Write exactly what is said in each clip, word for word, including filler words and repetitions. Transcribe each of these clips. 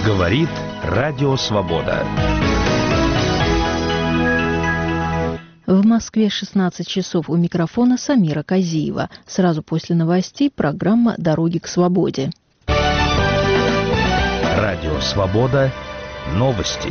Говорит Радио Свобода. В Москве шестнадцать часов, у микрофона Самира Казиева. Сразу после новостей программа «Дороги к свободе». Радио Свобода. Новости.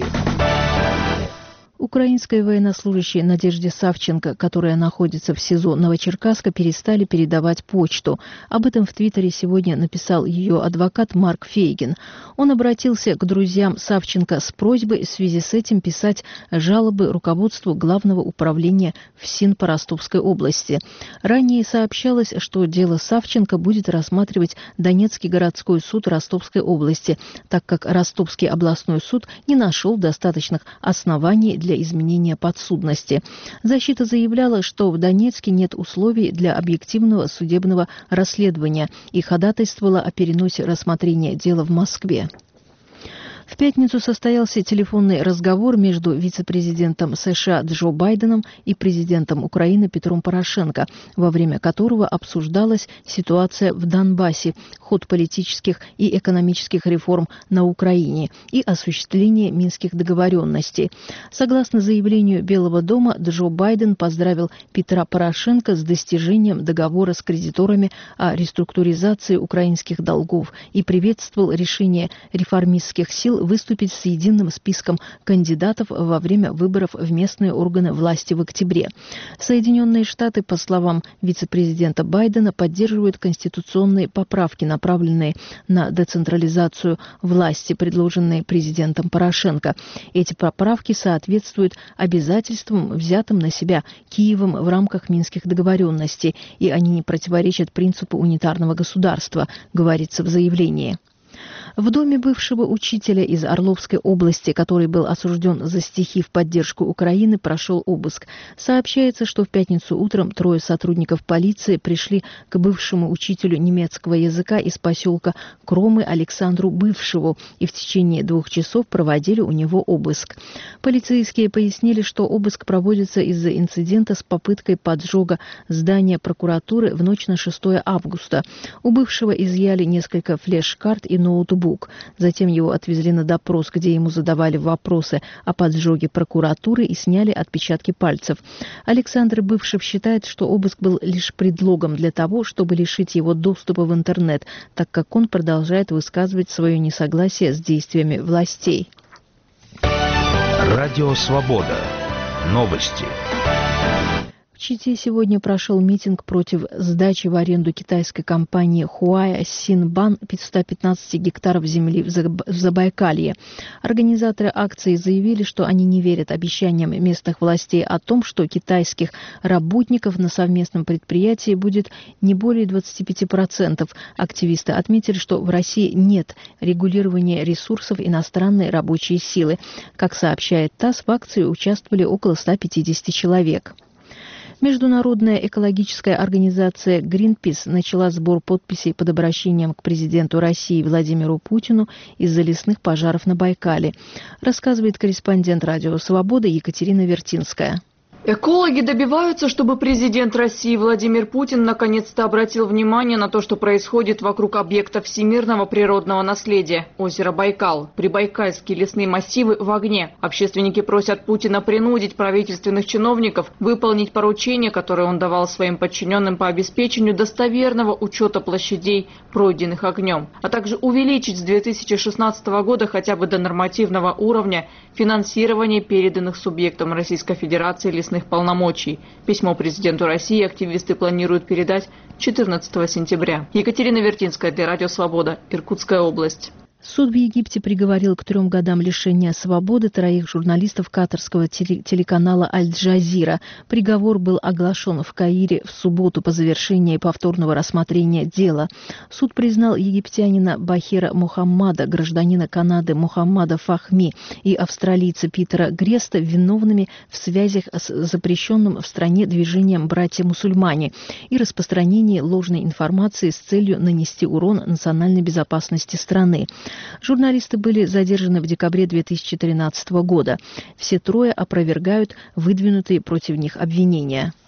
Украинской военнослужащей Надежде Савченко, которая находится в СИЗО Новочеркасска, перестали передавать почту. Об этом в Твиттере сегодня написал ее адвокат Марк Фейгин. Он обратился к друзьям Савченко с просьбой в связи с этим писать жалобы руководству Главного управления ФСИН по Ростовской области. Ранее сообщалось, что дело Савченко будет рассматривать Донецкий городской суд Ростовской области, так как Ростовский областной суд не нашел достаточных оснований для для изменения подсудности. Защита заявляла, что в Донецке нет условий для объективного судебного расследования и ходатайствовала о переносе рассмотрения дела в Москве. В пятницу состоялся телефонный разговор между вице-президентом США Джо Байденом и президентом Украины Петром Порошенко, во время которого обсуждалась ситуация в Донбассе, ход политических и экономических реформ на Украине и осуществление минских договоренностей. Согласно заявлению Белого дома, Джо Байден поздравил Петра Порошенко с достижением договора с кредиторами о реструктуризации украинских долгов и приветствовал решение реформистских сил выступить с единым списком кандидатов во время выборов в местные органы власти в октябре. Соединенные Штаты, по словам вице-президента Байдена, поддерживают конституционные поправки, направленные на децентрализацию власти, предложенные президентом Порошенко. Эти поправки соответствуют обязательствам, взятым на себя Киевом в рамках минских договоренностей, и они не противоречат принципу унитарного государства, говорится в заявлении. В доме бывшего учителя из Орловской области, который был осужден за стихи в поддержку Украины, прошел обыск. Сообщается, что в пятницу утром трое сотрудников полиции пришли к бывшему учителю немецкого языка из поселка Кромы Александру Бывшеву и в течение двух часов проводили у него обыск. Полицейские пояснили, что обыск проводится из-за инцидента с попыткой поджога здания прокуратуры в ночь на шестое августа. У бывшего изъяли несколько флеш-карт и ноутбук. Затем его отвезли на допрос, где ему задавали вопросы о поджоге прокуратуры и сняли отпечатки пальцев. Александр Бывшев считает, что обыск был лишь предлогом для того, чтобы лишить его доступа в интернет, так как он продолжает высказывать свое несогласие с действиями властей. Радио Свобода. Новости. В Чите сегодня прошел митинг против сдачи в аренду китайской компании Хуая Синбан ста пятнадцати гектаров земли в Забайкалье. Организаторы акции заявили, что они не верят обещаниям местных властей о том, что китайских работников на совместном предприятии будет не более двадцати пяти процентов. Активисты отметили, что в России нет регулирования ресурсов иностранной рабочей силы. Как сообщает ТАСС, в акции участвовали около ста пятидесяти человек. Международная экологическая организация Greenpeace начала сбор подписей под обращением к президенту России Владимиру Путину из-за лесных пожаров на Байкале, рассказывает корреспондент Радио Свобода Екатерина Вертинская. Экологи добиваются, чтобы президент России Владимир Путин наконец-то обратил внимание на то, что происходит вокруг объекта всемирного природного наследия – озера Байкал. Прибайкальские лесные массивы в огне. Общественники просят Путина принудить правительственных чиновников выполнить поручения, которые он давал своим подчиненным по обеспечению достоверного учета площадей, пройденных огнем, а также увеличить с две тысячи шестнадцатого года хотя бы до нормативного уровня финансирование переданных субъектам Российской Федерации лесных полномочий. Письмо президенту России активисты планируют передать четырнадцатого сентября. Екатерина Вертинская для Радио Свобода, Иркутская область. Суд в Египте приговорил к трем годам лишения свободы троих журналистов катарского телеканала «Аль-Джазира». Приговор был оглашен в Каире в субботу по завершении повторного рассмотрения дела. Суд признал египтянина Бахира Мухаммада, гражданина Канады Мухаммада Фахми и австралийца Питера Греста виновными в связях с запрещенным в стране движением «Братья-мусульмане» и распространении ложной информации с целью нанести урон национальной безопасности страны. Журналисты были задержаны в декабре две тысячи тринадцатого года. Все трое опровергают выдвинутые против них обвинения.